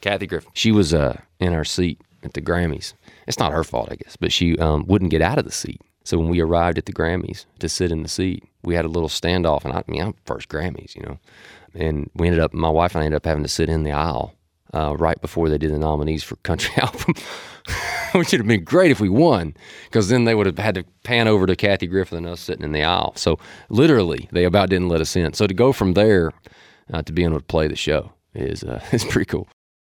Kathy Griffin. She was in her seat at the Grammys. It's not her fault, I guess, but she wouldn't get out of the seat. So when we arrived at the Grammys to sit in the seat, we had a little standoff, and I'm first Grammys, you know. And my wife and I ended up having to sit in the aisle right before they did the nominees for Country Album, which would have been great if we won, because then they would have had to pan over to Kathy Griffin and us sitting in the aisle. So literally, they about didn't let us in. So to go from there to being able to play the show is pretty cool.